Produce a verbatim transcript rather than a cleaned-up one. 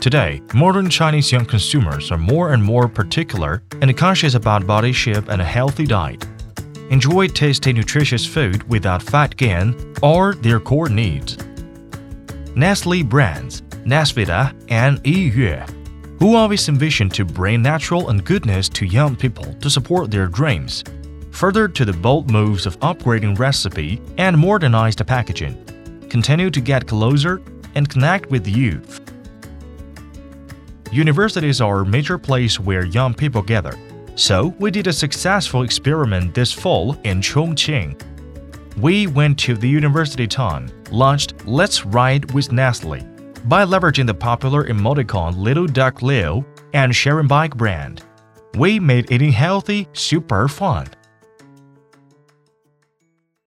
Today, modern Chinese young consumers are more and more particular and conscious about body shape and a healthy diet. Enjoy tasty, nutritious food without fat gain or their core needs. Nestle brands Nesvita and Yiyue, who always envision to bring natural and goodness to young people to support their dreams. Further to the bold moves of upgrading recipe and modernized packaging, continue to get closer and connect with the youth. Universities are a major place where young people gather, so we did a successful experiment this fall in Chongqing. We went to the university town, launched Let's Ride with Nestle by leveraging the popular emoticon Little Duck Leo and Sharon Bike brand. We made eating healthy super fun.